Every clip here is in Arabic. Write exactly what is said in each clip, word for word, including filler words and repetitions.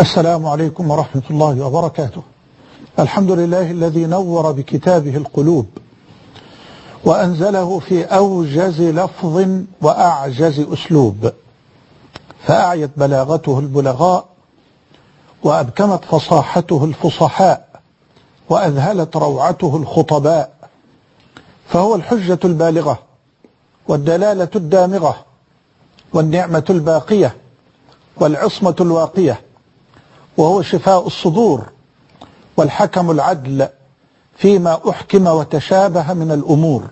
السلام عليكم ورحمة الله وبركاته. الحمد لله الذي نور بكتابه القلوب وأنزله في أوجز لفظ وأعجز أسلوب، فأعيت بلاغته البلغاء وأبكمت فصاحته الفصحاء وأذهلت روعته الخطباء، فهو الحجة البالغة والدلالة الدامغة والنعمة الباقية والعصمة الواقية، وهو شفاء الصدور والحكم العدل فيما أحكم وتشابه من الأمور.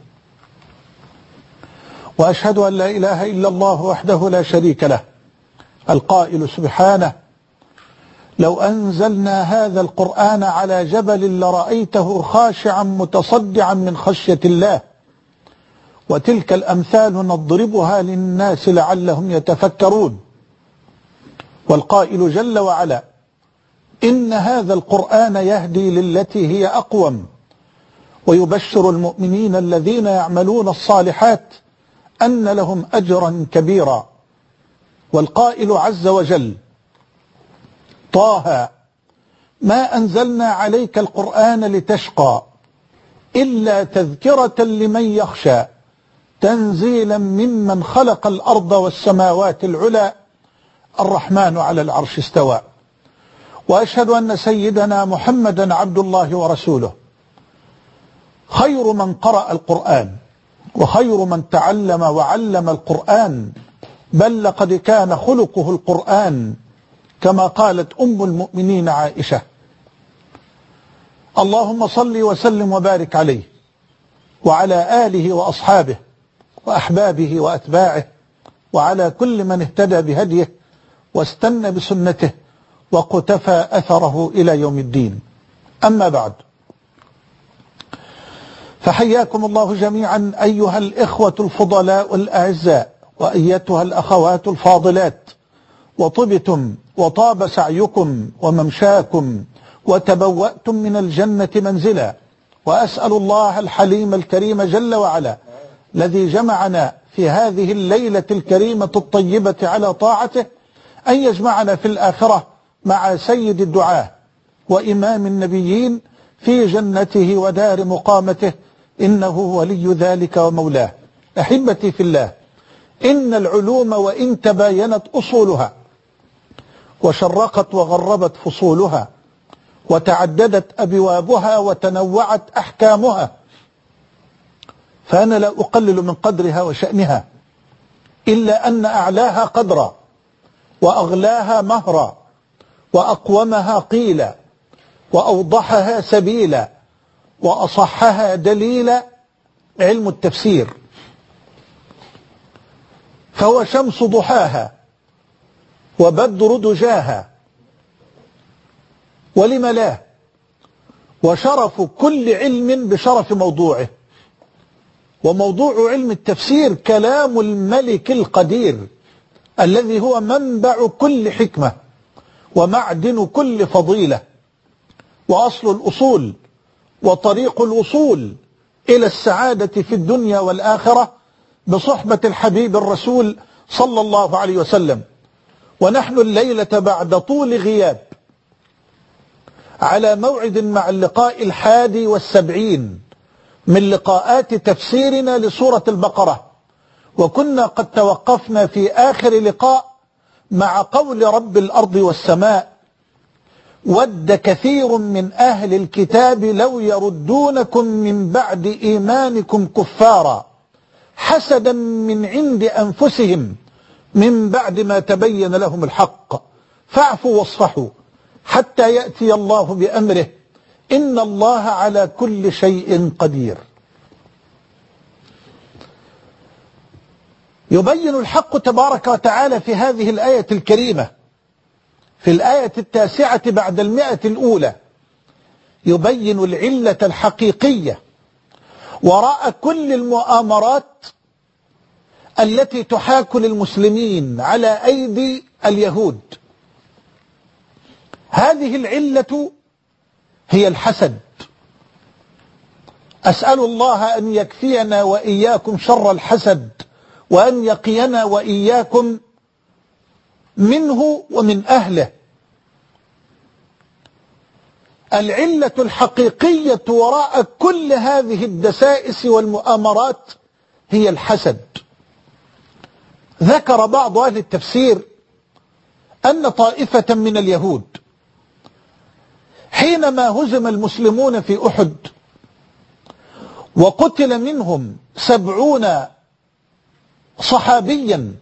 وأشهد أن لا إله إلا الله وحده لا شريك له، القائل سبحانه: لو أنزلنا هذا القرآن على جبل لرأيته خاشعا متصدعا من خشية الله، وتلك الأمثال نضربها للناس لعلهم يتفكرون. والقائل جل وعلا: إن هذا القرآن يهدي للتي هي أقوم، ويبشر المؤمنين الذين يعملون الصالحات أن لهم أجرا كبيرا. والقائل عز وجل: طه ما أنزلنا عليك القرآن لتشقى إلا تذكرة لمن يخشى تنزيلا ممن خلق الأرض والسماوات العلى الرحمن على العرش استوى. وأشهد أن سيدنا محمدا عبد الله ورسوله، خير من قرأ القرآن وخير من تعلم وعلم القرآن، بل لقد كان خلقه القرآن، كما قالت أم المؤمنين عائشة. اللهم صل وسلم وبارك عليه وعلى آله وأصحابه وأحبابه وأتباعه وعلى كل من اهتدى بهديه واستنى بسنته وقتفى أثره إلى يوم الدين. أما بعد، فحياكم الله جميعا أيها الإخوة الفضلاء الأعزاء، وأيتها الأخوات الفاضلات، وطبتم وطاب سعيكم وممشاكم وتبوأتم من الجنة منزلا. وأسأل الله الحليم الكريم جل وعلا الذي جمعنا في هذه الليلة الكريمة الطيبة على طاعته أن يجمعنا في الآخرة مع سيد الدعاة وإمام النبيين في جنته ودار مقامته، إنه ولي ذلك ومولاه. أحبتي في الله، إن العلوم وإن تباينت أصولها وشرقت وغربت فصولها وتعددت أبوابها وتنوعت أحكامها، فأنا لا أقلل من قدرها وشأنها، إلا أن أعلاها قدرا وأغلاها مهرا وأقومها قيلا وأوضحها سبيلا وأصحها دليلا علم التفسير، فهو شمس ضحاها وبدر دجاها، ولم لا، وشرف كل علم بشرف موضوعه. وموضوع علم التفسير كلام الملك القدير الذي هو منبع كل حكمة ومعدن كل فضيلة وأصل الأصول وطريق الوصول إلى السعادة في الدنيا والآخرة بصحبة الحبيب الرسول صلى الله عليه وسلم. ونحن الليلة بعد طول غياب على موعد مع اللقاء الحادي والسبعين من لقاءات تفسيرنا لسورة البقرة، وكنا قد توقفنا في آخر لقاء مع قول رب الأرض والسماء: ود كثير من أهل الكتاب لو يردونكم من بعد إيمانكم كفارا حسدا من عند أنفسهم من بعد ما تبين لهم الحق فاعفوا واصفحوا حتى يأتي الله بأمره إن الله على كل شيء قدير. يبين الحق تبارك وتعالى في هذه الآية الكريمة في الآية التاسعة بعد المئة الأولى، يبين العلة الحقيقية وراء كل المؤامرات التي تحاك للمسلمين على أيدي اليهود. هذه العلة هي الحسد. أسأل الله أن يكفينا وإياكم شر الحسد، وأن يقينا وإياكم منه ومن أهله. العلة الحقيقية وراء كل هذه الدسائس والمؤامرات هي الحسد. ذكر بعض أهل التفسير أن طائفة من اليهود حينما هزم المسلمون في أحد وقتل منهم سبعون صحابيا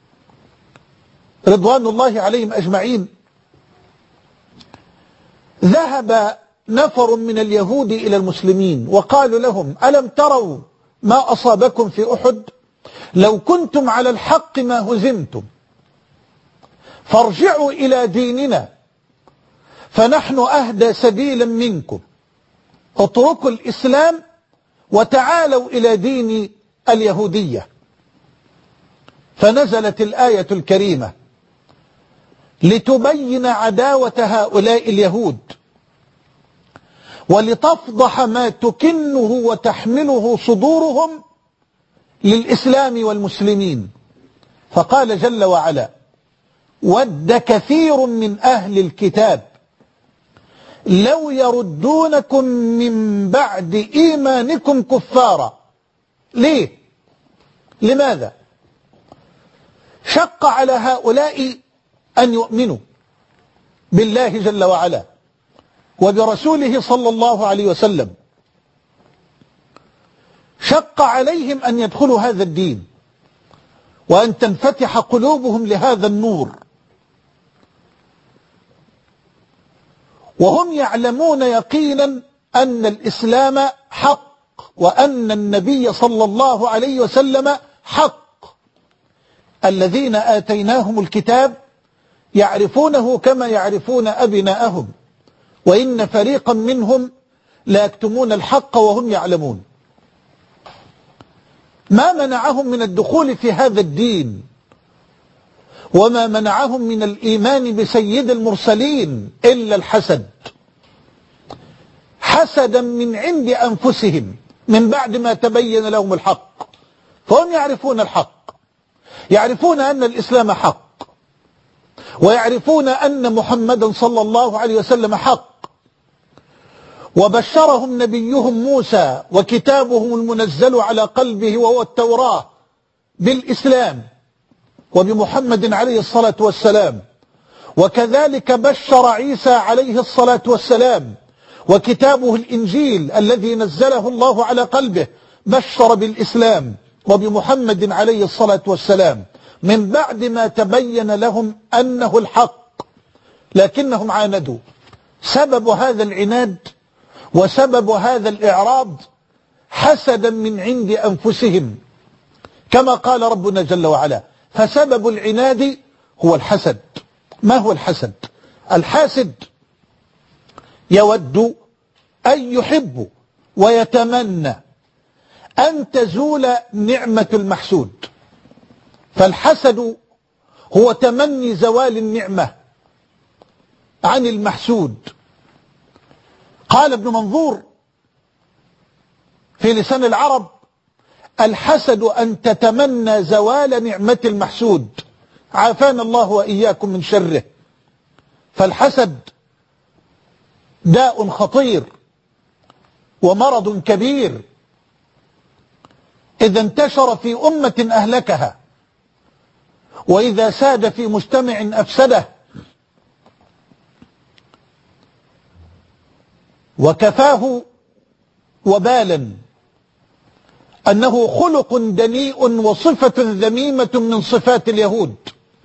رضوان الله عليهم أجمعين، ذهب نفر من اليهود إلى المسلمين وقالوا لهم: ألم تروا ما أصابكم في أحد؟ لو كنتم على الحق ما هزمتم، فارجعوا إلى ديننا فنحن أهدى سبيلا منكم، اتركوا الإسلام وتعالوا إلى دين اليهودية. فنزلت الآية الكريمة لتبين عداوة هؤلاء اليهود ولتفضح ما تكنه وتحمله صدورهم للإسلام والمسلمين. فقال جل وعلا: ود كثير من أهل الكتاب لو يردونكم من بعد إيمانكم كفارا. ليه؟ لماذا؟ شق على هؤلاء أن يؤمنوا بالله جل وعلا وبرسوله صلى الله عليه وسلم، شق عليهم أن يدخلوا هذا الدين وأن تنفتح قلوبهم لهذا النور، وهم يعلمون يقينا أن الإسلام حق وأن النبي صلى الله عليه وسلم حق. الذين آتيناهم الكتاب يعرفونه كما يعرفون أبناءهم، وإن فريقا منهم لا يكتمون الحق وهم يعلمون. ما منعهم من الدخول في هذا الدين وما منعهم من الإيمان بسيد المرسلين إلا الحسد، حسدا من عند أنفسهم من بعد ما تبين لهم الحق. فهم يعرفون الحق، يعرفون أن الإسلام حق، ويعرفون أن محمدا صلى الله عليه وسلم حق، وبشرهم نبيهم موسى وكتابهم المنزل على قلبه وهو التوراة بالإسلام وبمحمد عليه الصلاة والسلام، وكذلك بشر عيسى عليه الصلاة والسلام وكتابه الإنجيل الذي نزله الله على قلبه بشر بالإسلام وبمحمد عليه الصلاة والسلام من بعد ما تبين لهم أنه الحق، لكنهم عاندوا. سبب هذا العناد وسبب هذا الإعراض حسدا من عند أنفسهم، كما قال ربنا جل وعلا: فسبب العناد هو الحسد. ما هو الحسد؟ الحاسد يود أن يحب ويتمنى أن تزول نعمة المحسود، فالحسد هو تمني زوال النعمة عن المحسود. قال ابن منظور في لسان العرب: الحسد أن تتمنى زوال نعمة المحسود، عافانا الله وإياكم من شره. فالحسد داء خطير ومرض كبير، إذا انتشر في أمة أهلكها، وإذا ساد في مجتمع أفسده. وكفاه وبالا أنه خلق دنيء وصفة ذميمة من صفات اليهود.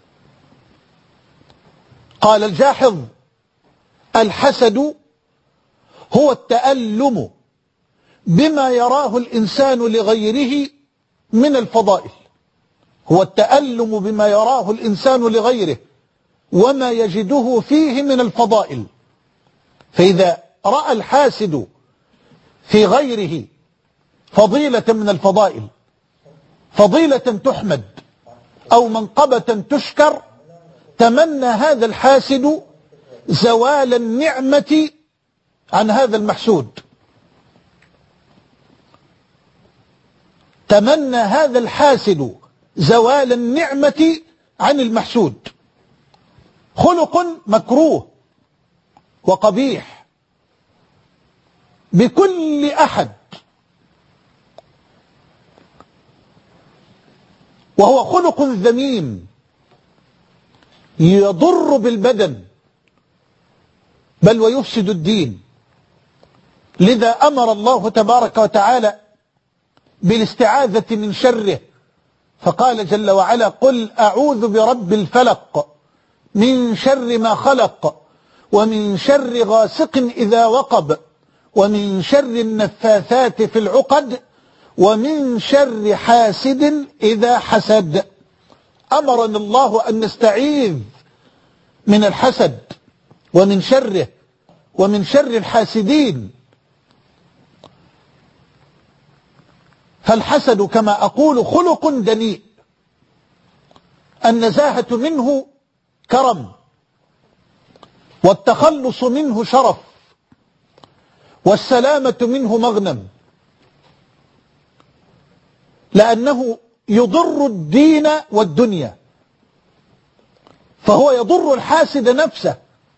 قال الجاحظ: الحسد هو التألم بما يراه الإنسان لغيره من الفضائل، هو التألم بما يراه الإنسان لغيره وما يجده فيه من الفضائل. فإذا رأى الحاسد في غيره فضيلة من الفضائل، فضيلة تحمد أو منقبة تشكر، تمنى هذا الحاسد زوال النعمة عن هذا المحسود، تمنى هذا الحاسد زوال النعمة عن المحسود. خلق مكروه وقبيح بكل أحد، وهو خلق ذميم يضر بالبدن بل ويفسد الدين. لذا أمر الله تبارك وتعالى بالاستعاذة من شره، فقال جل وعلا: قل أعوذ برب الفلق من شر ما خلق ومن شر غاسق إذا وقب ومن شر النفاثات في العقد ومن شر حاسد إذا حسد. أمرنا الله أن نستعيذ من الحسد ومن شره ومن شر الحاسدين. فالحسد كما أقول خلق دنيء، النزاهة منه كرم، والتخلص منه شرف، والسلامة منه مغنم، لأنه يضر الدين والدنيا، فهو يضر الحاسد نفسه،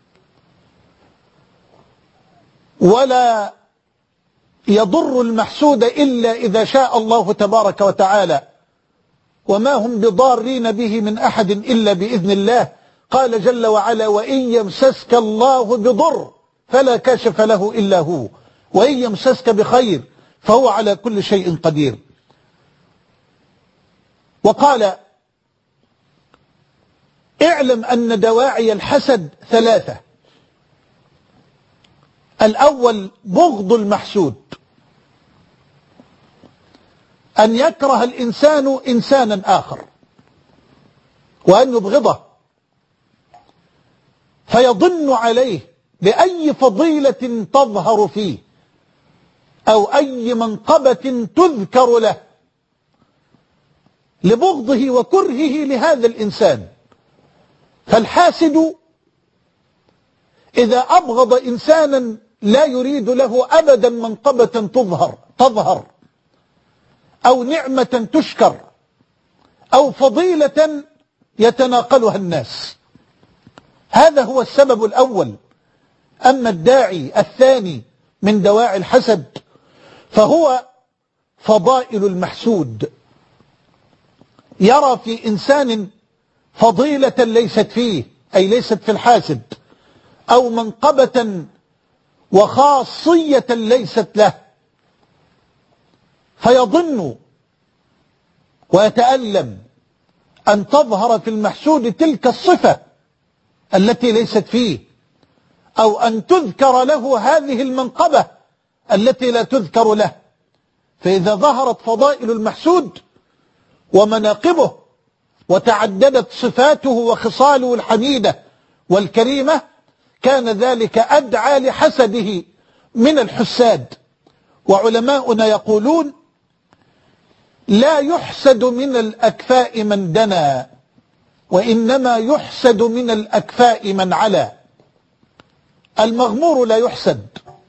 ولا يضر المحسود إلا إذا شاء الله تبارك وتعالى، وما هم بضارين به من أحد إلا بإذن الله. قال جل وعلا: وإن يمسسك الله بضر فلا كاشف له إلا هو، وإن يمسسك بخير فهو على كل شيء قدير. وقال: اعلم أن دواعي الحسد ثلاثة. الأول بغض المحسود، أن يكره الإنسان إنسانا آخر وأن يبغضه، فيضن عليه بأي فضيلة تظهر فيه أو أي منقبة تذكر له لبغضه وكرهه لهذا الإنسان. فالحاسد إذا أبغض إنسانا لا يريد له أبدا منقبة تظهر تظهر أو نعمة تشكر أو فضيلة يتناقلها الناس. هذا هو السبب الأول. أما الداعي الثاني من دواعي الحسد فهو فضائل المحسود، يرى في إنسان فضيلة ليست فيه، أي ليست في الحاسد، أو منقبة وخاصية ليست له، فيظن ويتألم أن تظهر في المحسود تلك الصفة التي ليست فيه، أو أن تذكر له هذه المنقبة التي لا تذكر له. فإذا ظهرت فضائل المحسود ومناقبه وتعددت صفاته وخصاله الحميدة والكريمة كان ذلك أدعى لحسده من الحساد. وعلماؤنا يقولون: لا يحسد من الأكفاء من دنا، وإنما يحسد من الأكفاء من علا. المغمور لا يحسد،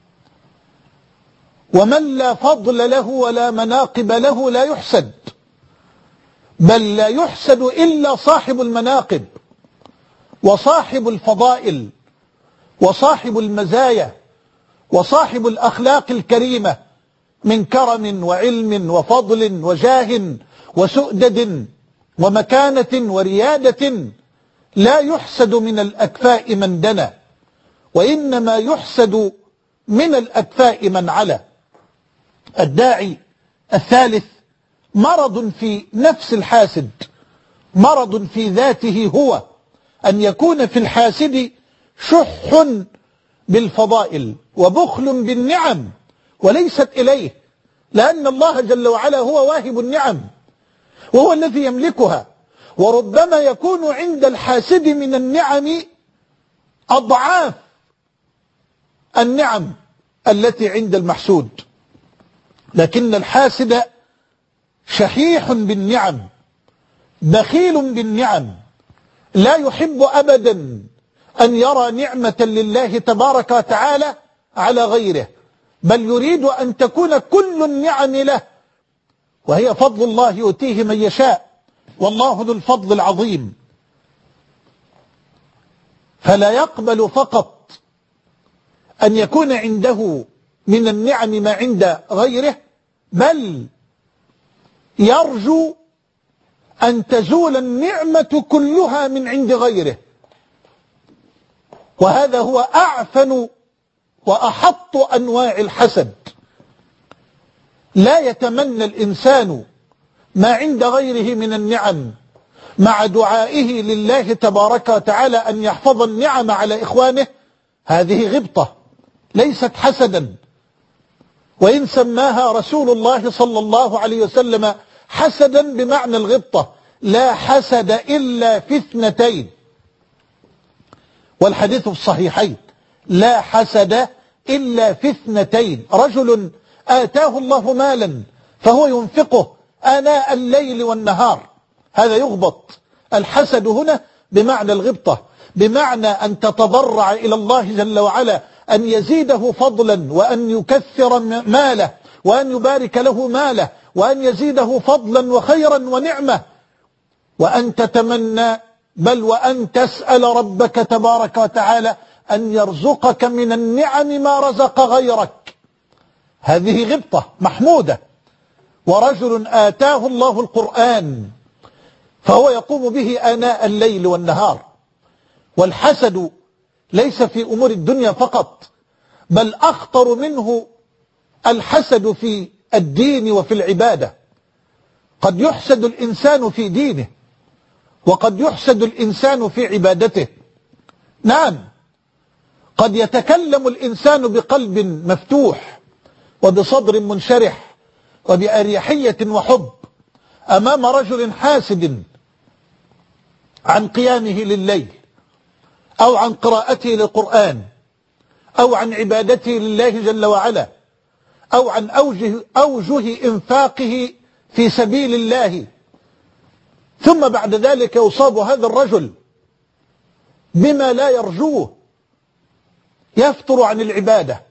ومن لا فضل له ولا مناقب له لا يحسد، بل لا يحسد إلا صاحب المناقب وصاحب الفضائل وصاحب المزايا وصاحب الأخلاق الكريمة من كرم وعلم وفضل وجاه وسؤدد ومكانة وريادة. لا يحسد من الأكفاء من دنا، وإنما يحسد من الأكفاء من علا. الداعي الثالث مرض في نفس الحاسد، مرض في ذاته، هو أن يكون في الحاسد شح بالفضائل وبخل بالنعم وليست إليه، لأن الله جل وعلا هو واهب النعم وهو الذي يملكها. وربما يكون عند الحاسد من النعم أضعاف النعم التي عند المحسود، لكن الحاسد شحيح بالنعم بخيل بالنعم، لا يحب أبدا أن يرى نعمة لله تبارك وتعالى على غيره، بل يريد أن تكون كل النعم له، وهي فضل الله يؤتيه من يشاء، والله ذو الفضل العظيم. فلا يقبل فقط أن يكون عنده من النعم ما عند غيره، بل يرجو أن تزول النعمة كلها من عند غيره. وهذا هو أعفن وأحط أنواع الحسد. لا يتمنى الإنسان ما عند غيره من النعم مع دعائه لله تبارك وتعالى أن يحفظ النعم على إخوانه، هذه غبطة ليست حسدا. وإن سماها رسول الله صلى الله عليه وسلم حسدا بمعنى الغبطة. لا حسد إلا في اثنتين، والحديث في الصحيحين: لا حسد إلا في اثنتين، رجل آتاه الله مالا فهو ينفقه آناء الليل والنهار، هذا يغبط. الحسد هنا بمعنى الغبطة، بمعنى أن تتضرع إلى الله جل وعلا أن يزيده فضلا، وأن يكثر ماله، وأن يبارك له ماله، وأن يزيده فضلا وخيرا ونعمة، وأن تتمنى بل وأن تسأل ربك تبارك وتعالى أن يرزقك من النعم ما رزق غيرك. هذه غبطة محمودة. ورجل آتاه الله القرآن فهو يقوم به آناء الليل والنهار. والحسد ليس في أمور الدنيا فقط، بل أخطر منه الحسد في الدين وفي العبادة. قد يحسد الإنسان في دينه، وقد يحسد الإنسان في عبادته. نعم، قد يتكلم الإنسان بقلب مفتوح وبصدر منشرح وبأريحية وحب أمام رجل حاسد عن قيامه لليل، أو عن قراءته للقرآن، أو عن عبادته لله جل وعلا، أو عن أوجه, أوجه إنفاقه في سبيل الله. ثم بعد ذلك يصاب هذا الرجل بما لا يرجوه، يفتر عن العبادة،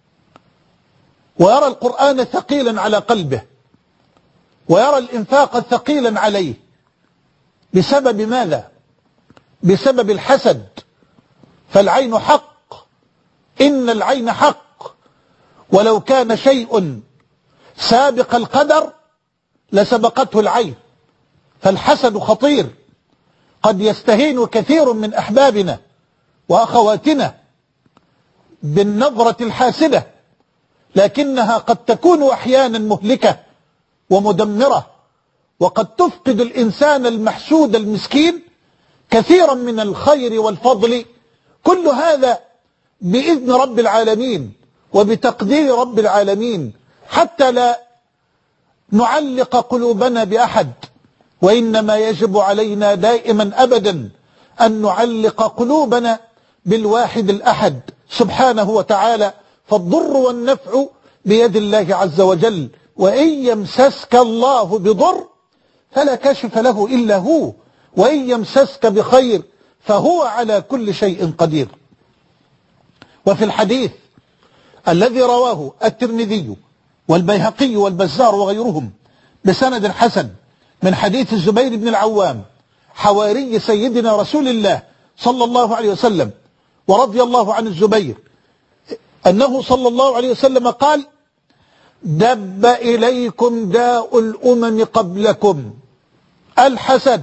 ويرى القرآن ثقيلا على قلبه، ويرى الإنفاق ثقيلا عليه. بسبب ماذا؟ بسبب الحسد. فالعين حق، إن العين حق، ولو كان شيء سابق القدر لسبقته العين. فالحسد خطير، قد يستهين كثير من أحبابنا وأخواتنا بالنظرة الحاسدة، لكنها قد تكون أحيانا مهلكة ومدمرة، وقد تفقد الإنسان المحسود المسكين كثيرا من الخير والفضل. كل هذا بإذن رب العالمين وبتقدير رب العالمين، حتى لا نعلق قلوبنا بأحد. وإنما يجب علينا دائما أبدا أن نعلق قلوبنا بالواحد الأحد سبحانه وتعالى. فالضر والنفع بيد الله عز وجل، وإن يمسسك الله بضر فلا كاشف له إلا هو، وإن يمسسك بخير فهو على كل شيء قدير. وفي الحديث الذي رواه الترمذي والبيهقي والبزار وغيرهم بسند حسن من حديث الزبير بن العوام حواري سيدنا رسول الله صلى الله عليه وسلم ورضي الله عن الزبير، أنه صلى الله عليه وسلم قال: دب إليكم داء الأمم قبلكم الحسد.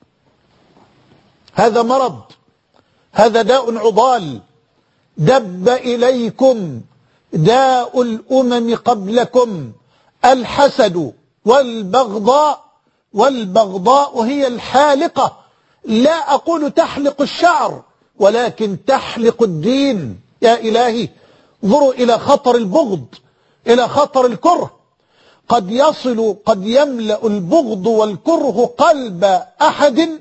هذا مرض، هذا داء عضال. دب إليكم داء الأمم قبلكم الحسد والبغضاء. والبغضاء هي الحالقة، لا أقول تحلق الشعر، ولكن تحلق الدين. يا إلهي، انظروا إلى خطر البغض، إلى خطر الكره. قد يصل قد يملأ البغض والكره قلب أحد،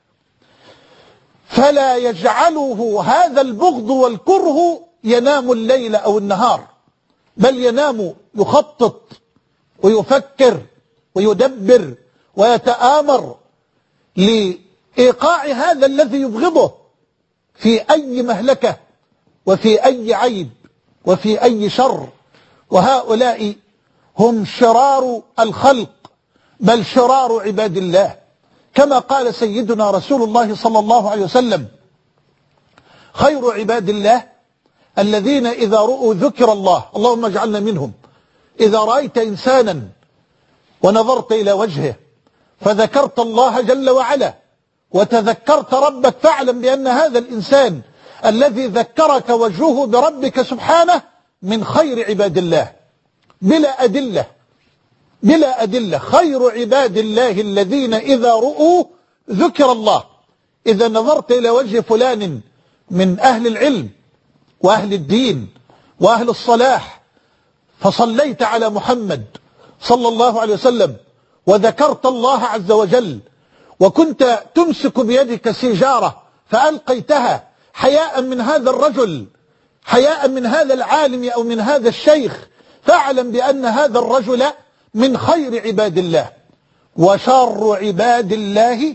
فلا يجعله هذا البغض والكره ينام الليل أو النهار، بل ينام يخطط ويفكر ويدبر ويتآمر لإيقاع هذا الذي يبغضه في أي مهلكة وفي أي عيب وفي أي شر. وهؤلاء هم شرار الخلق، بل شرار عباد الله، كما قال سيدنا رسول الله صلى الله عليه وسلم: خير عباد الله الذين إذا رؤوا ذكر الله، اللهم اجعلنا منهم، إذا رأيت إنسانا ونظرت إلى وجهه فذكرت الله جل وعلا وتذكرت ربك، فاعلم بأن هذا الإنسان الذي ذكرك وجهه بربك سبحانه من خير عباد الله بلا أدلة، بلا أدلة. خير عباد الله الذين إذا رؤوا ذكر الله. إذا نظرت إلى وجه فلان من أهل العلم وأهل الدين وأهل الصلاح فصليت على محمد صلى الله عليه وسلم وذكرت الله عز وجل، وكنت تمسك بيدك سيجارة فألقيتها حياء من هذا الرجل، حياء من هذا العالم أو من هذا الشيخ، فاعلم بأن هذا الرجل من خير عباد الله. وشر عباد الله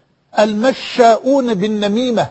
المشاؤون بالنميمة،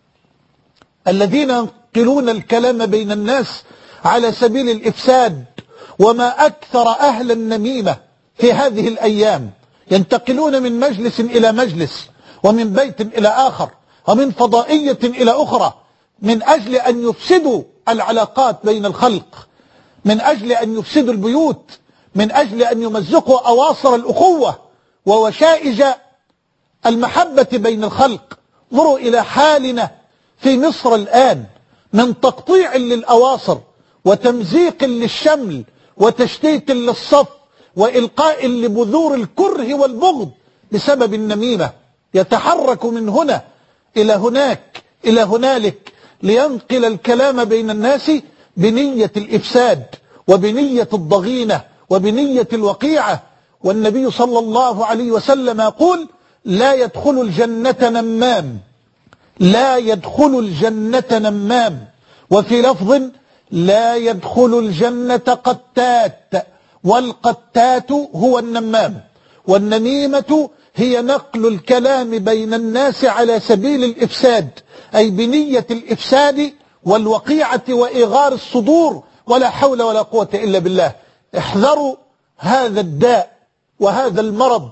الذين ينقلون الكلام بين الناس على سبيل الإفساد. وما أكثر أهل النميمة في هذه الأيام، ينتقلون من مجلس إلى مجلس ومن بيت إلى آخر ومن فضائية إلى أخرى من أجل أن يفسدوا العلاقات بين الخلق، من أجل أن يفسدوا البيوت، من أجل أن يمزقوا أواصر الأخوة ووشائج المحبة بين الخلق. انظروا إلى حالنا في مصر الآن من تقطيع للأواصر وتمزيق للشمل وتشتيت للصف وإلقاء لبذور الكره والبغض بسبب النميمة. يتحرك من هنا إلى هناك إلى هنالك لينقل الكلام بين الناس بنية الإفساد وبنية الضغينة وبنية الوقيعة. والنبي صلى الله عليه وسلم يقول: لا يدخل الجنة نمام، لا يدخل الجنة نمام. وفي لفظ: لا يدخل الجنة قتات، والقتات هو النمام. والنميمة هي نقل الكلام بين الناس على سبيل الإفساد، أي بنية الإفساد والوقيعة وإغار الصدور، ولا حول ولا قوة إلا بالله. احذروا هذا الداء وهذا المرض.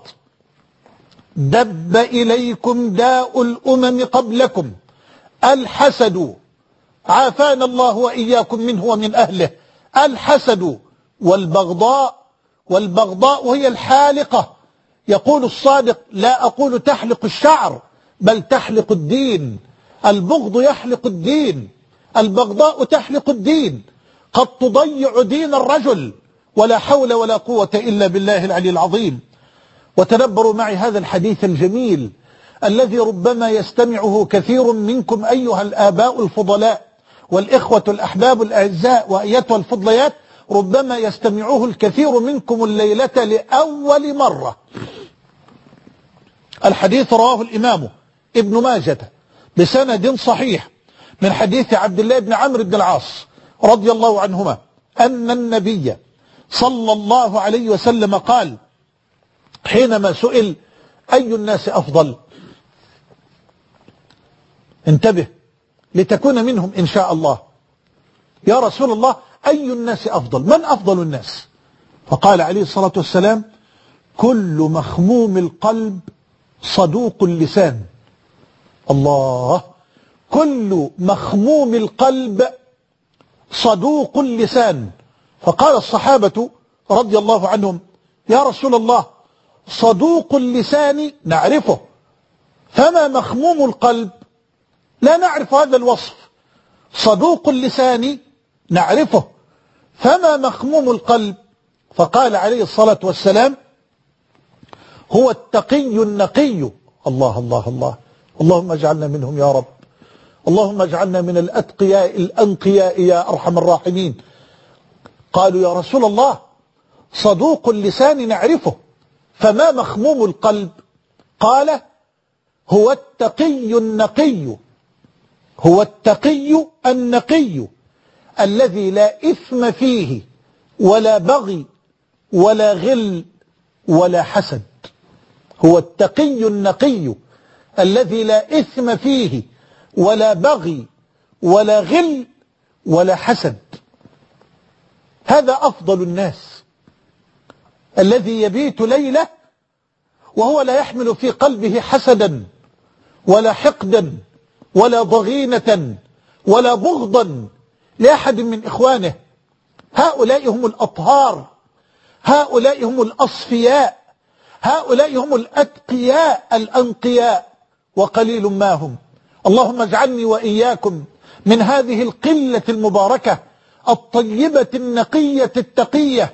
دب إليكم داء الأمم قبلكم الحسد، عافانا الله وإياكم منه ومن أهله. الحسد والبغضاء، والبغضاء هي الحالقة. يقول الصادق: لا أقول تحلق الشعر بل تحلق الدين. البغض يحلق الدين، البغضاء تحلق الدين، قد تضيع دين الرجل، ولا حول ولا قوة إلا بالله العلي العظيم. وتدبروا معي هذا الحديث الجميل الذي ربما يستمعه كثير منكم أيها الآباء الفضلاء والإخوة الأحباب الأعزاء وأيتها الفضليات، ربما يستمعه الكثير منكم الليلة لأول مرة. الحديث رواه الإمام ابن ماجة بسند صحيح من حديث عبد الله بن عمرو بن العاص رضي الله عنهما أن النبي صلى الله عليه وسلم قال حينما سئل: أي الناس أفضل؟ انتبه لتكون منهم إن شاء الله. يا رسول الله، أي الناس أفضل؟ من أفضل الناس؟ فقال عليه الصلاة والسلام: كل مخموم القلب صدوق اللسان. الله، كل مخموم القلب صدوق اللسان. فقال الصحابة رضي الله عنهم: يا رسول الله، صدوق اللسان نعرفه، فما مخموم القلب؟ لا نعرف هذا الوصف. صدوق اللسان نعرفه، فما مخموم القلب؟ فقال عليه الصلاة والسلام: هو التقي النقي. الله الله الله، اللهم اجعلنا منهم يا رب، اللهم اجعلنا من الأتقياء الأنقياء يا أرحم الراحمين. قالوا: يا رسول الله، صدوق اللسان نعرفه، فما مخموم القلب؟ قال: هو التقي النقي، هو التقي النقي الذي لا إثم فيه ولا بغي ولا غل ولا حسد. هو التقي النقي الذي لا إثم فيه ولا بغي ولا غل ولا حسد. هذا أفضل الناس، الذي يبيت ليلة وهو لا يحمل في قلبه حسدا ولا حقدا ولا ضغينة ولا بغضا لأحد من إخوانه. هؤلاء هم الأطهار، هؤلاء هم الأصفياء، هؤلاء هم الأتقياء الأنقياء، وقليل ما هم. اللهم اجعلني وإياكم من هذه القلة المباركة الطيبة النقية التقية.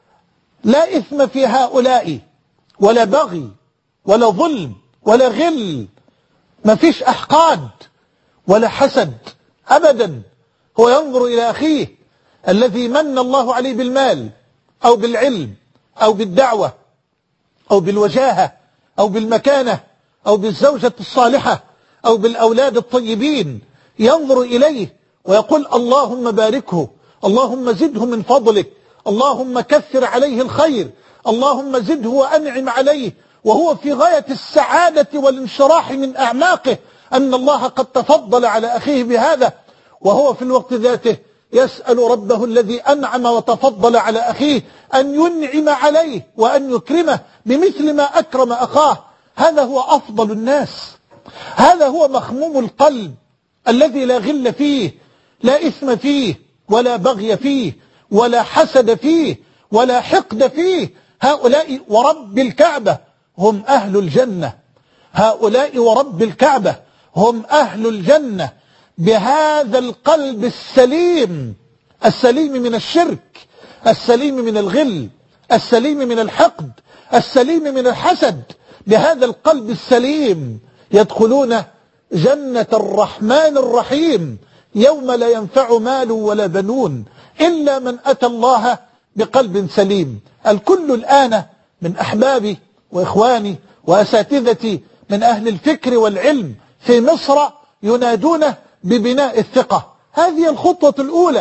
لا إثم في هؤلاء، ولا بغي، ولا ظلم، ولا غل، ما فيش أحقاد ولا حسد أبدا. هو ينظر إلى أخيه الذي من الله عليه بالمال أو بالعلم أو بالدعوة أو بالوجاهة أو بالمكانة أو بالزوجة الصالحة أو بالأولاد الطيبين، ينظر إليه ويقول اللهم باركه، اللهم زده من فضلك، اللهم كثر عليه الخير، اللهم زده وأنعم عليه، وهو في غاية السعادة والانشراح من أعماقه أن الله قد تفضل على أخيه بهذا، وهو في الوقت ذاته يسأل ربه الذي أنعم وتفضل على أخيه أن ينعم عليه وأن يكرمه بمثل ما أكرم أخاه. هذا هو أفضل الناس، هذا هو مخموم القلب الذي لا غل فيه، لا إثم فيه، ولا بغي فيه، ولا حسد فيه، ولا حقد فيه. هؤلاء ورب الكعبة هم أهل الجنة، هؤلاء ورب الكعبة هم أهل الجنة. بهذا القلب السليم، السليم من الشرك، السليم من الغل، السليم من الحقد، السليم من الحسد، بهذا القلب السليم يدخلون جنة الرحمن الرحيم يوم لا ينفع مال ولا بنون إلا من أتى الله بقلب سليم. الكل الآن من أحبابي وإخواني وأساتذتي من أهل الفكر والعلم في مصر ينادون ببناء الثقة. هذه الخطوة الأولى،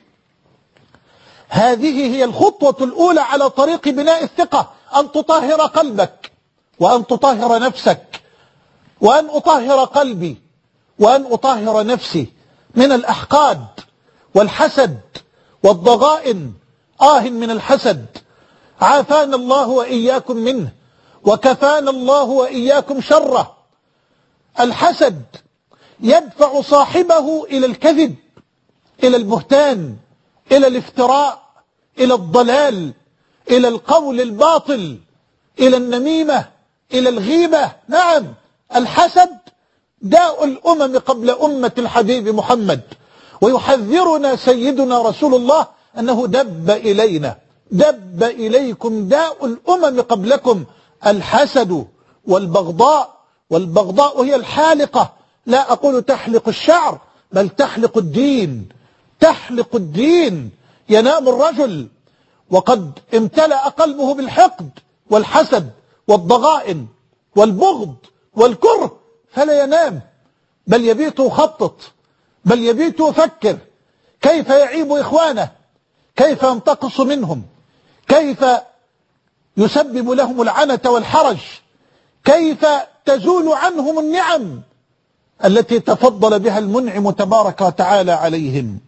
هذه هي الخطوة الأولى على طريق بناء الثقة، أن تطهر قلبك، وأن تطهر نفسك، وأن أطهر قلبي، وأن أطهر نفسي من الأحقاد والحسد والضغائن. آه من الحسد، عافانا الله وإياكم منه، وكفانا الله وإياكم شره. الحسد يدفع صاحبه إلى الكذب، إلى البهتان، إلى الافتراء، إلى الضلال، إلى القول الباطل، إلى النميمة، إلى الغيبة. نعم، الحسد داء الأمم قبل أمة الحبيب محمد، ويحذرنا سيدنا رسول الله أنه دب إلينا، دب إليكم داء الأمم قبلكم، الحسد والبغضاء. والبغضاء هي الحالقة، لا أقول تحلق الشعر، بل تحلق الدين، تحلق الدين. ينام الرجل وقد امتلأ قلبه بالحقد والحسد والضغائن والبغض والكره، فلا ينام، بل يبيت يخطط، بل يبيت يفكر كيف يعيب إخوانه، كيف ينتقص منهم، كيف يسبب لهم العنة والحرج، كيف تزول عنهم النعم التي تفضل بها المنعم تبارك وتعالى عليهم.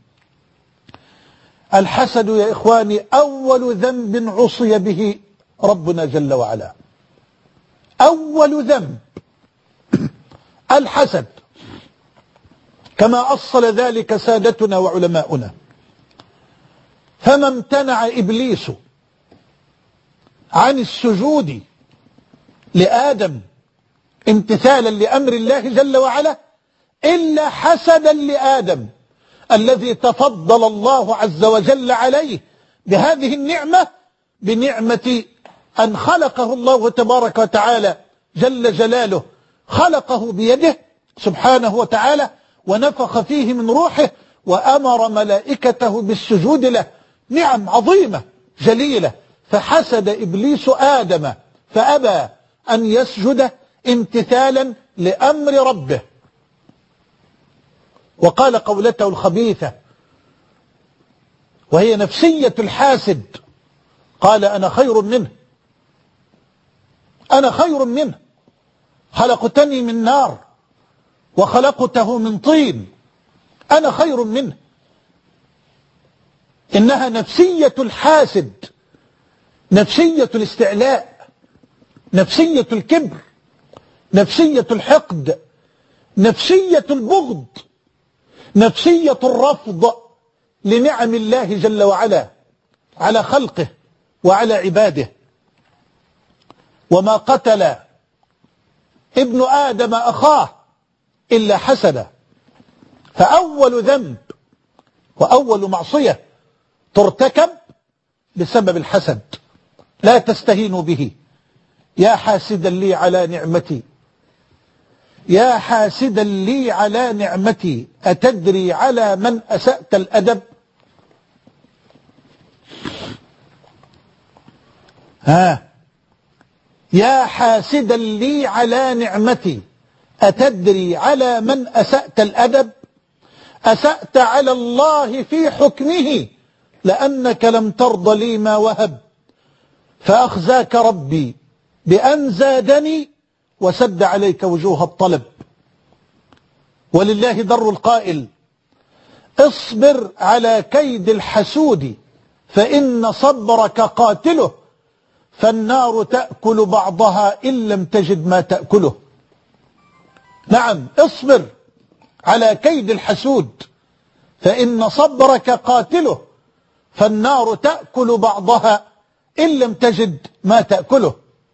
الحسد يا إخواني أول ذنب عصي به ربنا جل وعلا، أول ذنب الحسد، كما أصل ذلك سادتنا وعلماؤنا. فما امتنع إبليس عن السجود لآدم امتثالا لأمر الله جل وعلا إلا حسدا لآدم الذي تفضل الله عز وجل عليه بهذه النعمة، بنعمة أن خلقه الله تبارك وتعالى جل جلاله، خلقه بيده سبحانه وتعالى، ونفخ فيه من روحه، وأمر ملائكته بالسجود له. نعم عظيمة جليلة. فحسد إبليس آدم فأبى أن يسجد امتثالا لأمر ربه، وقال قولته الخبيثة وهي نفسية الحاسد، قال أنا خير منه، أنا خير منه، خلقتني من نار وخلقته من طين، أنا خير منه. إنها نفسية الحاسد، نفسية الاستعلاء، نفسية الكبر، نفسية الحقد، نفسية البغض، نفسية الرفض، لنعم الله جل وعلا على خلقه وعلى عباده. وما قتل ابن آدم أخاه إلا حسدا. فأول ذنب وأول معصية ترتكب بسبب الحسد، لا تستهينوا به. يا حاسدا لي على نعمتي، يا حاسدا لي على نعمتي، أتدري على من أسأت الأدب؟ ها، يا حاسدا لي على نعمتي، أتدري على من أسأت الأدب؟ أسأت على الله في حكمه، لأنك لم ترض لي ما وهب، فأخزاك ربي بأن زادني وسد عليك وجوه الطلب. ولله در القائل: اصبر على كيد الحسود فإن صبرك قاتله، فالنار تأكل بعضها إن لم تجد ما تأكله. نعم، اصبر على كيد الحسود فإن صبرك قاتله، فالنار تأكل بعضها إن لم تجد ما تأكله.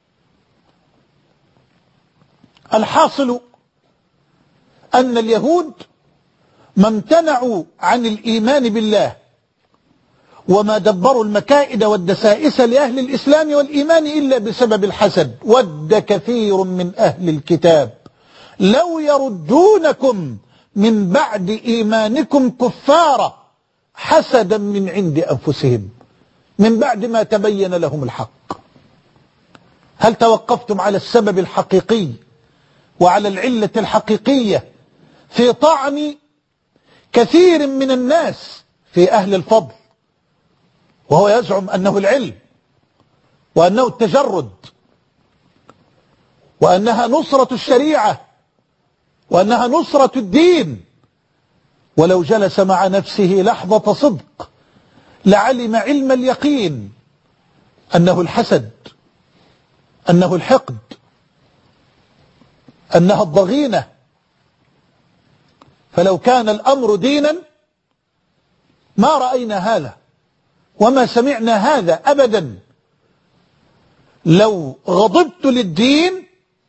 الحاصل أن اليهود ما امتنعوا عن الإيمان بالله وما دبروا المكائد والدسائس لأهل الإسلام والإيمان إلا بسبب الحسد. ود كثير من أهل الكتاب لو يردونكم من بعد إيمانكم كفارا حسدا من عند أنفسهم من بعد ما تبين لهم الحق. هل توقفتم على السبب الحقيقي وعلى العلة الحقيقية في طعن كثير من الناس في أهل الفضل، وهو يزعم أنه العلم وأنه التجرد وأنها نصرة الشريعة وأنها نصرة الدين؟ ولو جلس مع نفسه لحظة صدق لعلم علم اليقين أنه الحسد، أنه الحقد، أنها الضغينة. فلو كان الأمر دينا ما رأينا هذا وما سمعنا هذا أبدا. لو غضبت للدين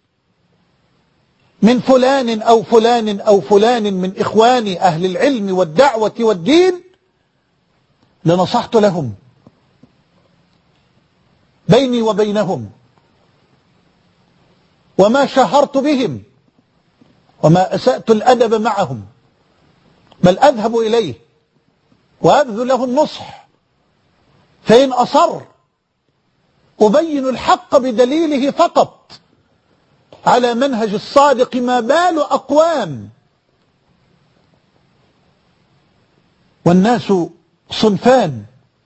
من فلان أو فلان أو فلان من إخواني أهل العلم والدعوة والدين لنصحت لهم بيني وبينهم، وما شهرت بهم وما أسأت الأدب معهم، بل أذهب إليه وأبذل له النصح، فإن أصر أبين الحق بدليله فقط على منهج الصادق. ما بال أقوام والناس صنفان: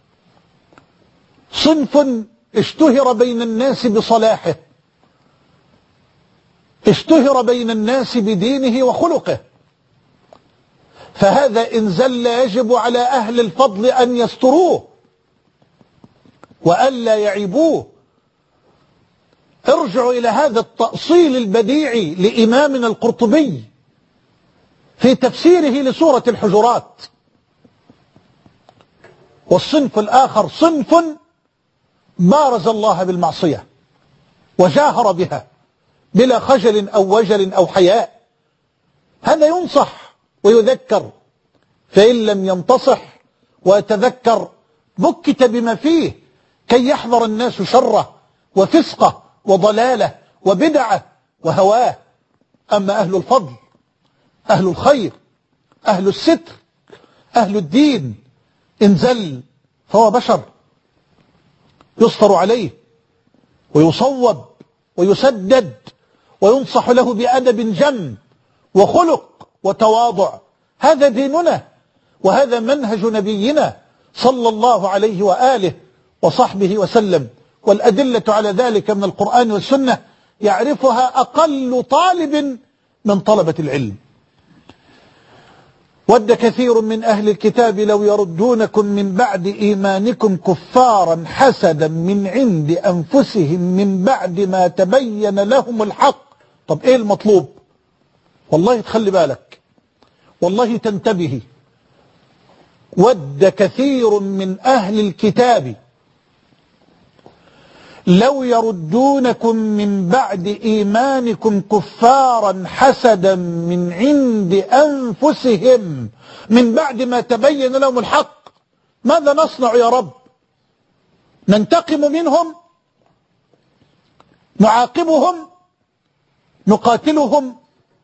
صنف اشتهر بين الناس بصلاحه، اشتهر بين الناس بدينه وخلقه، فهذا إن زل يجب على أهل الفضل أن يستروه وألا يعيبوه. ارجعوا إلى هذا التأصيل البديعي لإمامنا القرطبي في تفسيره لسورة الحجرات. والصنف الآخر صنف بارز الله بالمعصية وجاهر بها بلا خجل أو وجل أو حياء، هذا ينصح ويذكر، فإن لم ينتصح ويتذكر بكت بما فيه كي يحذر الناس شره وفسقه وضلاله وبدعه وهواه. أما أهل الفضل، أهل الخير، أهل الستر، أهل الدين، إن زل فهو بشر يصفر عليه ويصوب ويسدد وينصح له بأدب جم وخلق وتواضع. هذا ديننا وهذا منهج نبينا صلى الله عليه وآله وصحبه وسلم، والأدلة على ذلك من القرآن والسنة يعرفها أقل طالب من طلبة العلم. ود كثير من أهل الكتاب لو يردونكم من بعد إيمانكم كفارا حسدا من عند أنفسهم من بعد ما تبين لهم الحق. طب إيه المطلوب؟ والله تخلي بالك، والله تنتبهي، ود كثير من أهل الكتاب لو يردونكم من بعد إيمانكم كفارا حسدا من عند أنفسهم من بعد ما تبين لهم الحق. ماذا نصنع يا رب؟ ننتقم منهم؟ نعاقبهم؟ نقاتلهم؟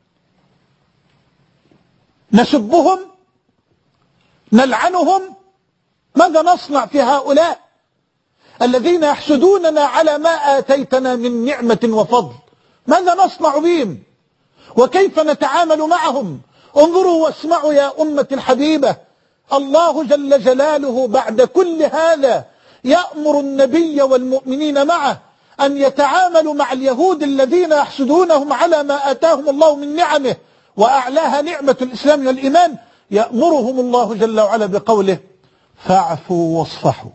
نسبهم؟ نلعنهم؟ ماذا نصنع في هؤلاء الذين يحسدوننا على ما آتيتنا من نعمة وفضل؟ ماذا نصنع بهم وكيف نتعامل معهم؟ انظروا واسمعوا يا أمة الحبيبة، الله جل جلاله بعد كل هذا يأمر النبي والمؤمنين معه أن يتعاملوا مع اليهود الذين يحسدونهم على ما آتاهم الله من نعمه، وأعلاها نعمة الإسلام والإيمان. يأمرهم الله جل وعلا بقوله فاعفوا واصفحوا.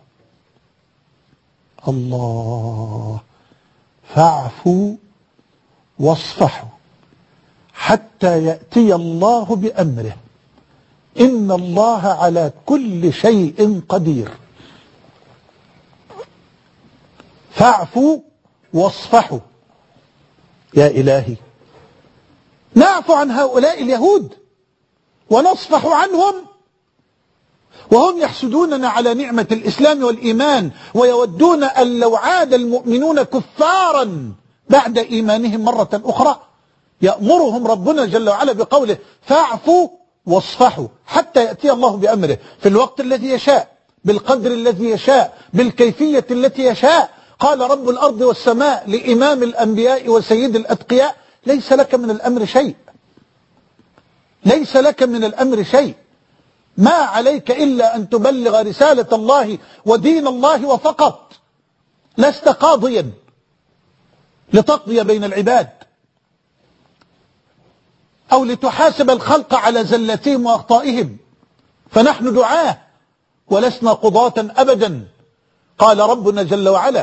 الله، فاعفوا واصفحوا حتى يأتي الله بأمره إن الله على كل شيء قدير. فاعفوا واصفحوا. يا إلهي، نعفو عن هؤلاء اليهود ونصفح عنهم وهم يحسدوننا على نعمة الإسلام والإيمان، ويودون أن لو عاد المؤمنون كفارا بعد إيمانهم مرة أخرى. يأمرهم ربنا جل وعلا بقوله فاعفوا واصفحوا حتى يأتي الله بأمره في الوقت الذي يشاء، بالقدر الذي يشاء، بالكيفية التي يشاء. قال رب الأرض والسماء لإمام الأنبياء وسيد الأتقياء ليس لك من الأمر شيء، ليس لك من الأمر شيء، ما عليك إلا أن تبلغ رسالة الله ودين الله وفقط، لست قاضيا لتقضي بين العباد أو لتحاسب الخلق على زلتهم وأخطائهم، فنحن دعاة ولسنا قضاة أبدا. قال ربنا جل وعلا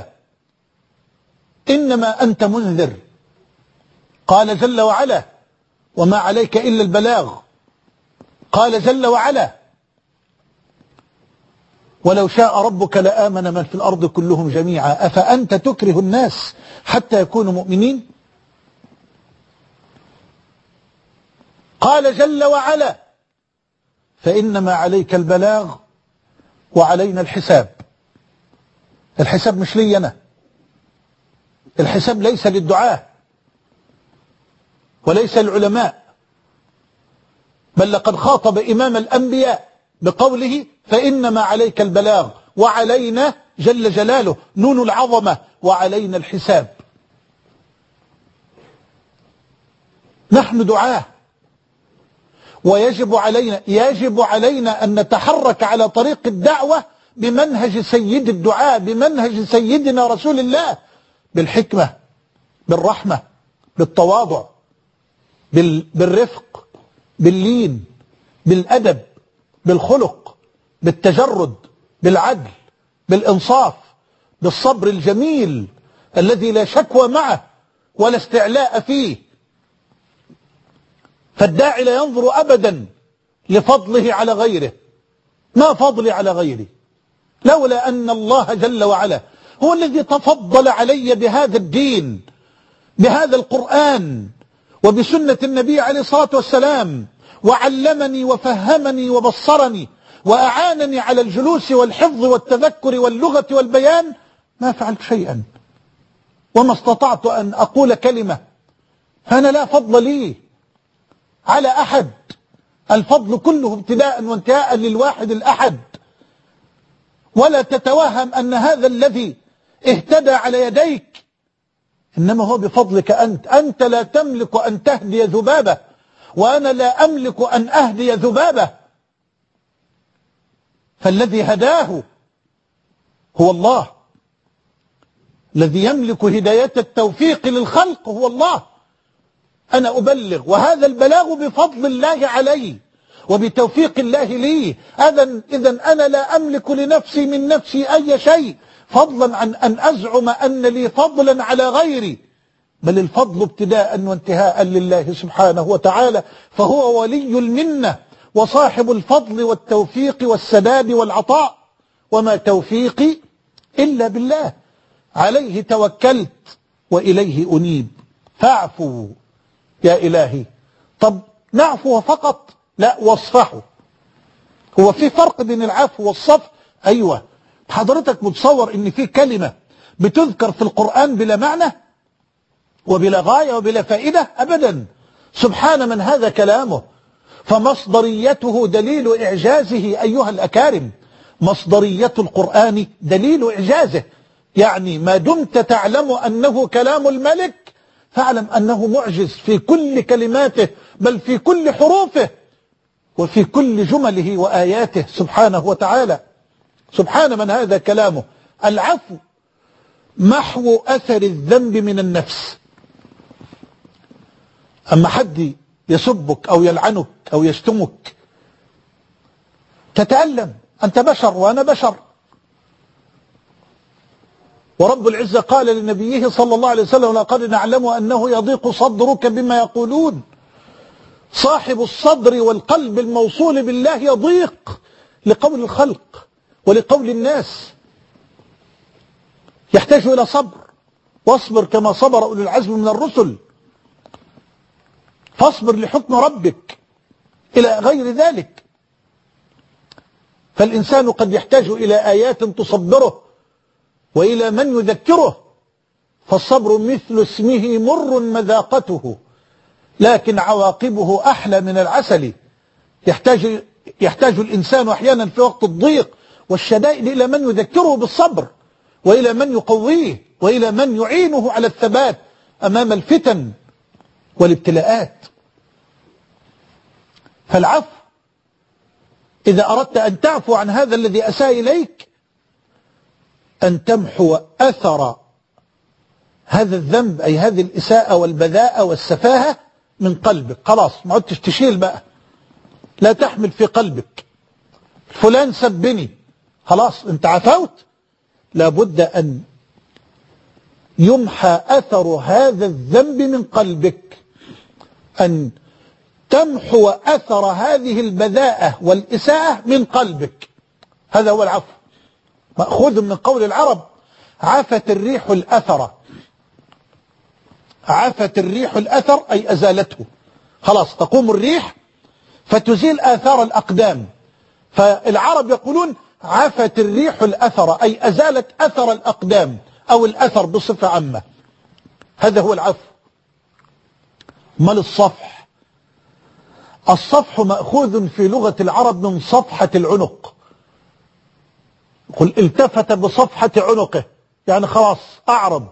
إنما أنت منذر. قال جل وعلا وما عليك إلا البلاغ. قال جل وعلا ولو شاء ربك لآمن من في الأرض كلهم جميعا أفأنت تكره الناس حتى يكونوا مؤمنين. قال جل وعلا فإنما عليك البلاغ وعلينا الحساب. الحساب مش لي أنا، الحساب ليس للدعاة وليس للعلماء، بل لقد خاطب إمام الأنبياء بقوله فإنما عليك البلاغ وعلينا جل جلاله نون العظمة وعلينا الحساب. نحن دعاة ويجب علينا يجب علينا أن نتحرك على طريق الدعوة بمنهج سيد الدعاء، بمنهج سيدنا رسول الله، بالحكمة، بالرحمة، بالتواضع، بالرفق، باللين، بالأدب، بالخلق، بالتجرد، بالعدل، بالإنصاف، بالصبر الجميل الذي لا شكوى معه ولا استعلاء فيه. فالداعي لا ينظر أبدا لفضله على غيره. ما فضلي على غيري لولا أن الله جل وعلا هو الذي تفضل علي بهذا الدين، بهذا القرآن، وبسنة النبي عليه الصلاة والسلام، وعلمني وفهمني وبصرني وأعانني على الجلوس والحفظ والتذكر واللغة والبيان، ما فعلت شيئا وما استطعت أن أقول كلمة. فأنا لا فضل لي على أحد، الفضل كله ابتداء وانتهاء للواحد الأحد. ولا تتوهم أن هذا الذي اهتدى على يديك إنما هو بفضلك أنت. أنت لا تملك أن تهدي ذبابة، وأنا لا أملك أن أهدي ذبابة. فالذي هداه هو الله، الذي يملك هداية التوفيق للخلق هو الله. أنا أبلغ، وهذا البلاغ بفضل الله علي وبتوفيق الله لي. إذن أنا لا أملك لنفسي من نفسي أي شيء، فضلا عن أن أزعم أن لي فضلا على غيري، بل الفضل ابتداء وانتهاء لله سبحانه وتعالى، فهو ولي المنة وصاحب الفضل والتوفيق والسداد والعطاء، وما توفيقي إلا بالله، عليه توكلت وإليه أنيب، فاعفوا يا إلهي. طب نعفو فقط؟ لا، واصفحوا. هو في فرق بين العفو والصفح؟ أيوة. حضرتك متصور إن في كلمة بتذكر في القرآن بلا معنى وبلا غاية وبلا فائدة؟ أبدا، سبحان من هذا كلامه. فمصدريته دليل إعجازه أيها الأكارم، مصدرية القرآن دليل إعجازه. يعني ما دمت تعلم أنه كلام الملك فاعلم أنه معجز في كل كلماته، بل في كل حروفه وفي كل جمله وآياته سبحانه وتعالى. سبحان من هذا كلامه. العفو محو أثر الذنب من النفس. أما حد يسبك أو يلعنك أو يشتمك تتألم، أنت بشر وأنا بشر. ورب العزة قال لنبيه صلى الله عليه وسلم: لقد نعلم أنه يضيق صدرك بما يقولون. صاحب الصدر والقلب الموصول بالله يضيق لقول الخلق ولقول الناس، يحتاج إلى صبر. واصبر كما صبر أولي العزم من الرسل، فاصبر لحكم ربك، إلى غير ذلك. فالإنسان قد يحتاج إلى آيات تصبره وإلى من يذكره، فالصبر مثل اسمه مر مذاقته لكن عواقبه أحلى من العسل. يحتاج, يحتاج الإنسان أحيانا في وقت الضيق والشدائد إلى من يذكره بالصبر، وإلى من يقويه، وإلى من يعينه على الثبات أمام الفتن والابتلاءات. فالعفو، إذا أردت أن تعفو عن هذا الذي أساء إليك، أن تمحو أثر هذا الذنب، أي هذه الإساءة والبذاءة والسفاهة من قلبك. خلاص ما عدتش تشيل بقى، لا تحمل في قلبك فلان سبني، خلاص انت عفوت. لابد أن يمحى أثر هذا الذنب من قلبك، أن تمحو أثر هذه البذاءة والإساءة من قلبك. هذا هو العفو، مأخوذ من قول العرب: عفت الريح الأثر. عفت الريح الأثر أي أزالته. خلاص تقوم الريح فتزيل آثار الأقدام، فالعرب يقولون عفت الريح الأثر أي أزالت أثر الأقدام أو الأثر بصفة عامة. هذا هو العفو. مال الصفح؟ الصفح مأخوذ في لغة العرب من صفحة العنق. قل التفت بصفحة عنقه، يعني خلاص أعرض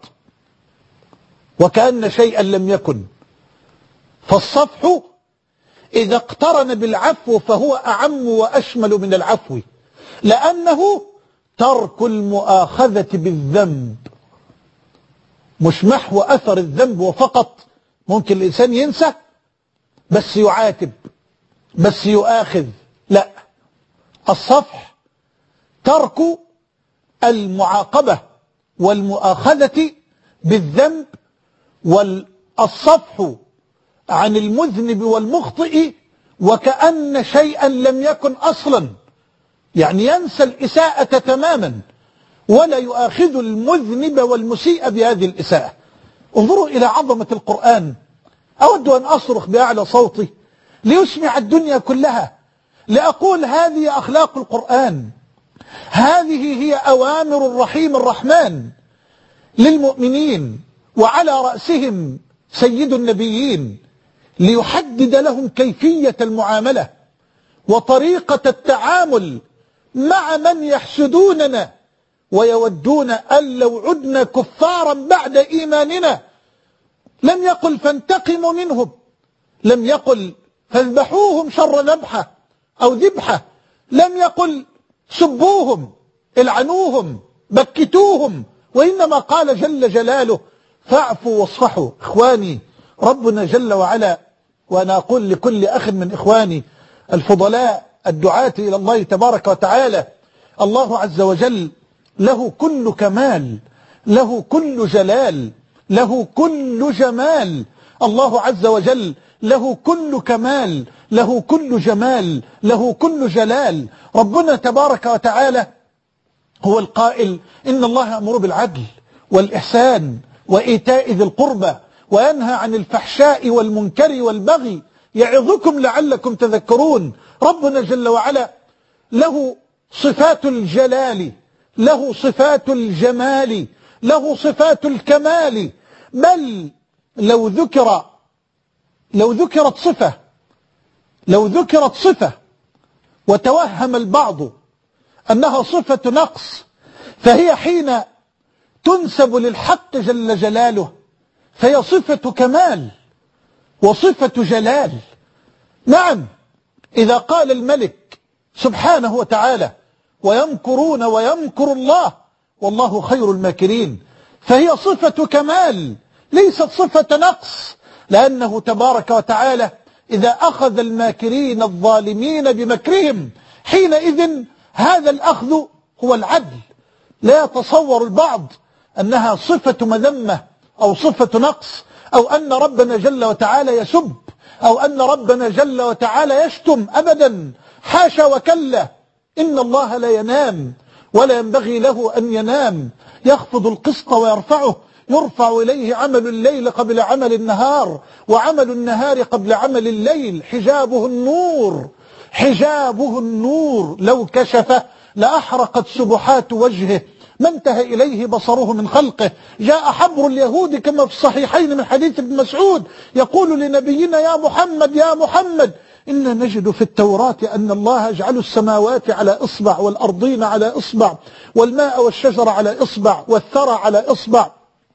وكأن شيئا لم يكن. فالصفح إذا اقترن بالعفو فهو أعم وأشمل من العفو، لأنه ترك المؤاخذة بالذنب، مش محو أثر الذنب وفقط. ممكن الإنسان ينسى بس يعاتب بس يؤاخذ، لا، الصفح ترك المعاقبة والمؤاخذة بالذنب، والصفح عن المذنب والمخطئ وكأن شيئا لم يكن أصلا، يعني ينسى الإساءة تماما ولا يؤاخذ المذنب والمسيء بهذه الإساءة. انظروا إلى عظمة القرآن. أود أن أصرخ بأعلى صوتي ليسمع الدنيا كلها، لأقول هذه أخلاق القرآن، هذه هي أوامر الرحيم الرحمن للمؤمنين، وعلى رأسهم سيد النبيين، ليحدد لهم كيفية المعاملة وطريقة التعامل مع من يحسدوننا ويودون أن لو عدنا كفارا بعد إيماننا. لم يقل فانتقموا منهم، لم يقل فاذبحوهم شر ذبحة أو ذبحة، لم يقل سبوهم العنوهم بكتوهم، وإنما قال جل جلاله فاعفوا واصفحوا. إخواني، ربنا جل وعلا، وأنا أقول لكل أخ من إخواني الفضلاء الدعاة إلى الله تبارك وتعالى، الله عز وجل له كل كمال، له كل جلال، له كل جمال. الله عز وجل له كل كمال، له كل جمال، له كل جلال. ربنا تبارك وتعالى هو القائل: إن الله يأمر بالعدل والإحسان وإيتاء ذي القربى وينهى عن الفحشاء والمنكر والبغي يعظكم لعلكم تذكرون. ربنا جل وعلا له صفات الجلال، له صفات الجمال، له صفات الكمال. بل لو ذكر لو ذكرت صفة لو ذكرت صفة وتوهم البعض أنها صفة نقص، فهي حين تنسب للحق جل جلاله فهي صفة كمال وصفة جلال. نعم، إذا قال الملك سبحانه وتعالى: ويمكرون ويمكر الله والله خير الماكرين، فهي صفة كمال ليست صفة نقص، لأنه تبارك وتعالى إذا أخذ الماكرين الظالمين بمكرهم حينئذ هذا الأخذ هو العدل. لا يتصور البعض أنها صفة مذمة أو صفة نقص، أو أن ربنا جل وتعالى يسب، أو أن ربنا جل وتعالى يشتم. أبدا، حاشا وكلا. إن الله لا ينام ولا ينبغي له أن ينام، يخفض القسط ويرفعه، يرفع إليه عمل الليل قبل عمل النهار، وعمل النهار قبل عمل الليل. حجابه النور حجابه النور لو كشف لأحرقت سبحات وجهه، ما انتهى إليه بصره من خلقه. جاء حبر اليهود كما في الصحيحين من حديث ابن مسعود يقول لنبينا: يا محمد يا محمد، إنا نجد في التوراة أن الله يجعل السماوات على إصبع والأرضين على إصبع والماء والشجر على إصبع والثرى على إصبع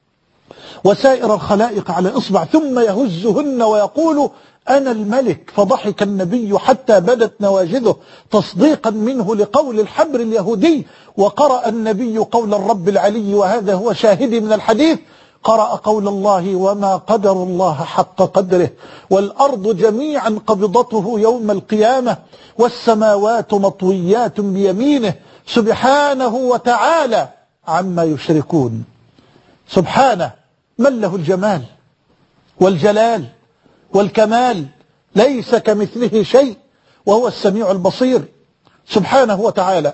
وسائر الخلائق على إصبع، ثم يهزهن ويقول: أنا الملك. فضحك النبي حتى بدت نواجذه تصديقا منه لقول الحبر اليهودي. وقرأ النبي قول الرب العلي، وهذا هو شاهدي من الحديث، قرأ قول الله: وما قدر الله حق قدره والأرض جميعا قبضته يوم القيامة والسماوات مطويات بيمينه سبحانه وتعالى عما يشركون. سبحانه، من له الجمال والجلال والكمال، ليس كمثله شيء وهو السميع البصير سبحانه وتعالى.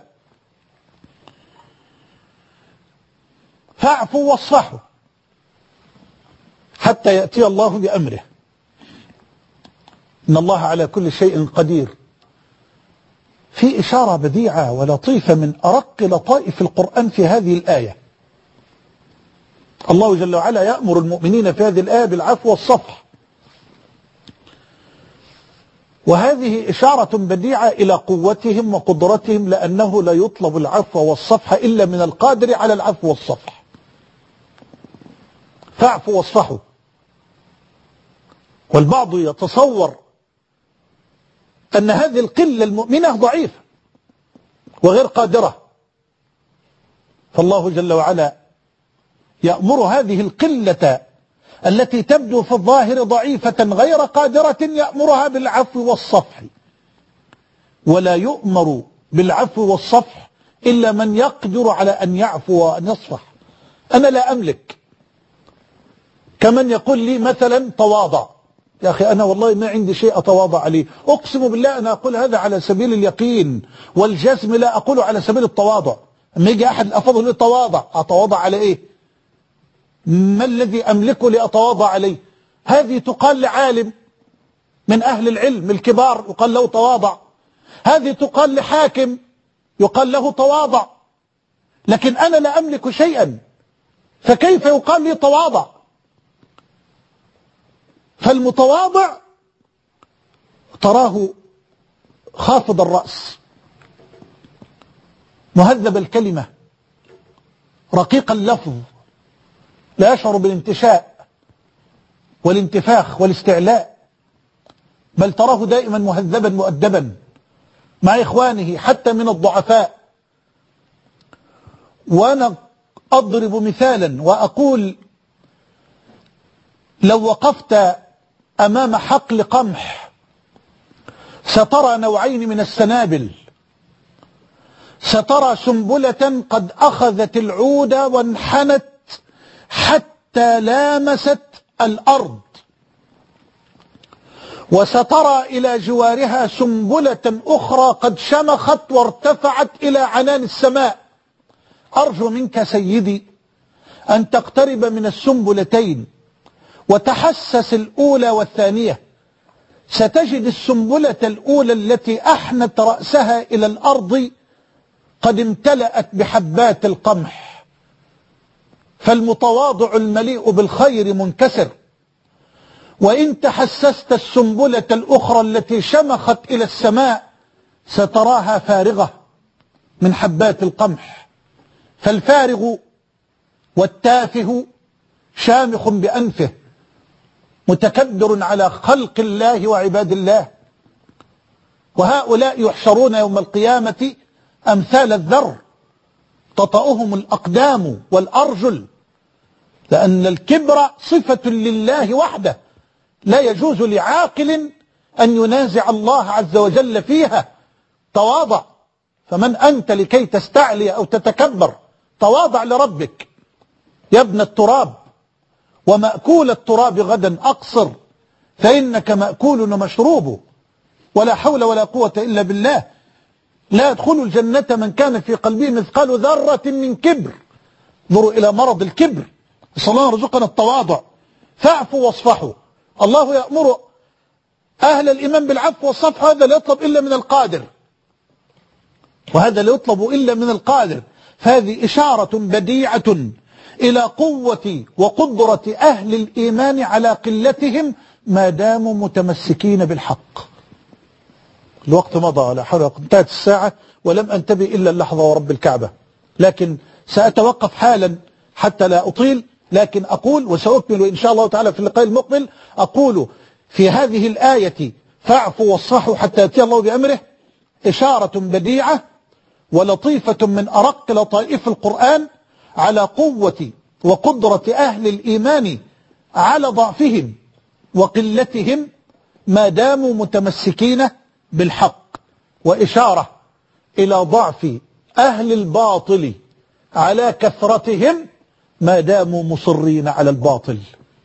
فاعفوا واصفحوا حتى يأتي الله بأمره، إن الله على كل شيء قدير. في إشارة بديعة ولطيفة من أرق لطائف القرآن في هذه الآية. الله جل وعلا يأمر المؤمنين في هذه الآية بالعفو والصفح، وهذه إشارة بديعة إلى قوتهم وقدرتهم، لأنه لا يطلب العفو والصفح إلا من القادر على العفو والصفح. فاعفوا واصفحوا. والبعض يتصور أن هذه القلة المؤمنة ضعيفة وغير قادرة، فالله جل وعلا يأمر هذه القلة التي تبدو في الظاهر ضعيفة غير قادرة، يأمرها بالعفو والصفح. ولا يؤمر بالعفو والصفح إلا من يقدر على أن يعفو وأن يصفح. أنا لا أملك، كمن يقول لي مثلا تواضع. يا أخي أنا والله ما عندي شيء أتواضع عليه، أقسم بالله أنا أقول هذا على سبيل اليقين والجزم، لا أقول على سبيل التواضع. أما يجي أحد الأفضل لي تواضع، أتواضع على إيه؟ ما الذي أملكه لأتواضع عليه؟ هذه تقال لعالم من أهل العلم الكبار يقال له تواضع، هذه تقال لحاكم يقال له تواضع، لكن أنا لا أملك شيئا، فكيف يقال لي تواضع؟ فالمتواضع تراه خافض الرأس، مهذب الكلمة، رقيق اللفظ، لا يشعر بالانتشاء والانتفاخ والاستعلاء، بل تراه دائما مهذبا مؤدبا مع إخوانه حتى من الضعفاء. وأنا أضرب مثالا وأقول: لو وقفت أمام حقل قمح سترى نوعين من السنابل، سترى سنبلة قد أخذت العود وانحنت حتى لامست الأرض، وسترى إلى جوارها سنبلة أخرى قد شمخت وارتفعت إلى عنان السماء. أرجو منك سيدي أن تقترب من السنبلتين وتحسس الأولى والثانية. ستجد السنبلة الأولى التي أحنت رأسها إلى الأرض قد امتلأت بحبات القمح، فالمتواضع المليء بالخير منكسر. وإن تحسست السنبلة الأخرى التي شمخت إلى السماء ستراها فارغة من حبات القمح، فالفارغ والتافه شامخ بأنفه متكبر على خلق الله وعباد الله. وهؤلاء يحشرون يوم القيامة أمثال الذر تطأهم الأقدام والأرجل، لأن الكبر صفة لله وحده، لا يجوز لعاقل أن ينازع الله عز وجل فيها. تواضع، فمن أنت لكي تستعلي أو تتكبر؟ تواضع لربك. يا ابن التراب ومأكول التراب غدا أقصر، فإنك مأكول ومشروب. ولا حول ولا قوة إلا بالله. لا يدخل الجنة من كان في قلبه مثقال ذرة من كبر. انظروا إلى مرض الكبر. نسأل الله يرزقنا التواضع. فاعفوا واصفحوا. الله يأمر أهل الإيمان بالعفو والصفح، هذا لا يطلب إلا من القادر، وهذا لا يطلب إلا من القادر. فهذه إشارة بديعة إلى قوة وقدرة أهل الإيمان على قلتهم ما داموا متمسكين بالحق. الوقت مضى، لا حول ولا قوة، انتهت الساعة ولم أنتبه إلا اللحظة ورب الكعبة. لكن سأتوقف حالا حتى لا أطيل، لكن أقول وسأكمل إن شاء الله تعالى في اللقاء المقبل. أقول في هذه الآية فاعفوا واصفحوا حتى يأتي الله بأمره إشارة بديعة ولطيفة من أرق لطائف القرآن على قوة وقدرة أهل الإيمان على ضعفهم وقلتهم ما داموا متمسكين بالحق، وإشارة إلى ضعف أهل الباطل على كثرتهم ما داموا مصرين على الباطل.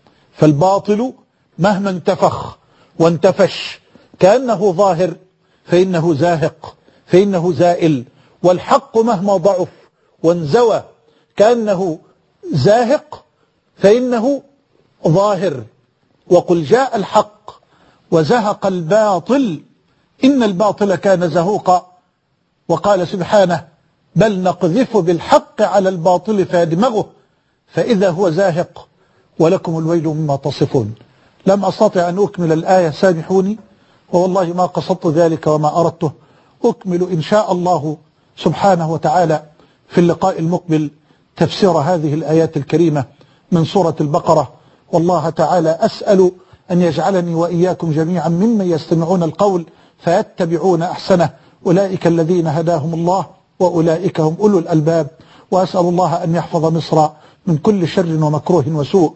فالباطل مهما انتفخ وانتفش كأنه ظاهر فإنه زاهق، فإنه زائل. والحق مهما ضعف وانزوى كأنه زاهق فإنه ظاهر. وقل جاء الحق وزهق الباطل إن الباطل كان زهوقا. وقال سبحانه بل نقذف بالحق على الباطل فيدمغه فإذا هو زاهق ولكم الويل مما تصفون. لم أستطع أن أكمل الآية، سامحوني، ووالله ما قصدت ذلك وما أردته. أكمل إن شاء الله سبحانه وتعالى في اللقاء المقبل تفسير هذه الآيات الكريمة من سورة البقرة. والله تعالى أسأل أن يجعلني وإياكم جميعا ممن يستمعون القول فيتبعون أحسنه، أولئك الذين هداهم الله وأولئك هم أولو الألباب. وأسأل الله أن يحفظ مصر من كل شر ومكروه وسوء،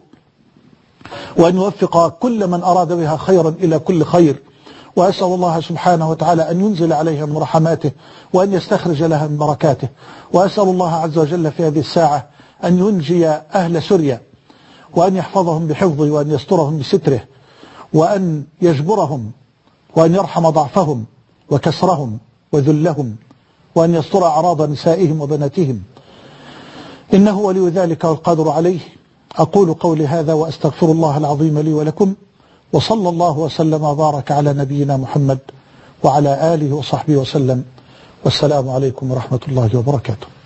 وأن يوفق كل من أراد بها خيرا إلى كل خير. وأسأل الله سبحانه وتعالى أن ينزل عليها من رحماته وأن يستخرج لها من بركاته. وأسأل الله عز وجل في هذه الساعة أن ينجي أهل سوريا وأن يحفظهم بحفظه وأن يسترهم بستره وأن يجبرهم وأن يرحم ضعفهم وكسرهم وذلهم وأن يستر أعراض نسائهم وبناتهم، إنه ولي ذلك والقادر عليه. أقول قولي هذا وأستغفر الله العظيم لي ولكم، وصلى الله وسلم وبارك على نبينا محمد وعلى آله وصحبه وسلم، والسلام عليكم ورحمة الله وبركاته.